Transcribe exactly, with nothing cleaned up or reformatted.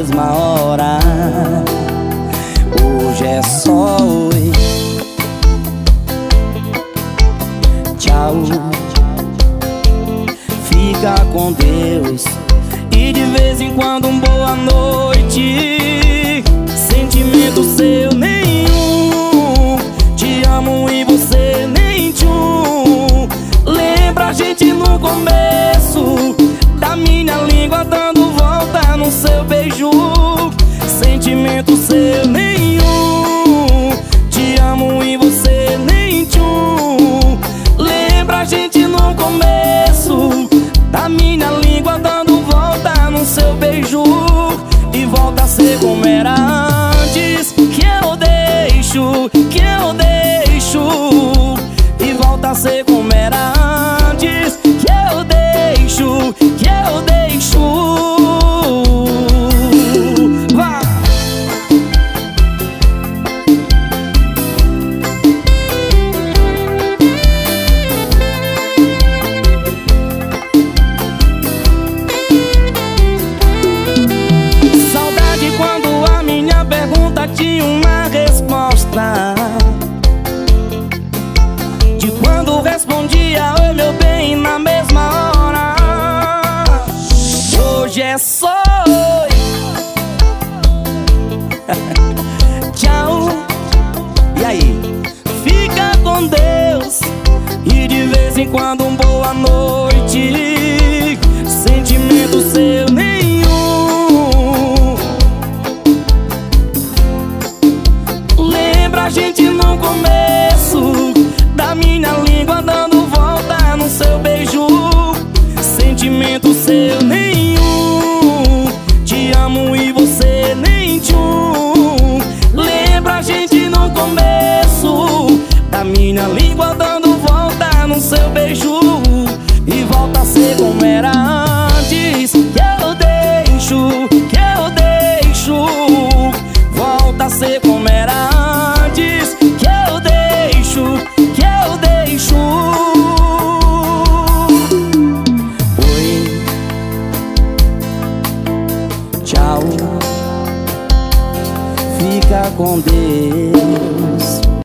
mesma hora. Hoje é só oi, tchau, fica com Deus. E de vez em quando um boa noite. Sentimento seu nenhum, te amo e você nem tchum. Lembra a gente no começo, da minha língua dando volta no seu beijo. Sentimento seu nenhum, te amo e você nem tchum. Lembra a gente no começo, da minha língua dando volta no seu beijo. E volta a ser como era antes, que eu deixo, que eu deixo. E volta a ser como era antes, que eu deixo, que eu deixo. Vá! Saudade quando a minha pergunta tinha uma resposta, de quando respondia oi meu bem na mesma hora. Hoje é só oi, tchau, e aí? Fica com Deus. E de vez em quando um boa noite. Sentimento seu nenhum. Lembra a gente no começo, da minha língua dando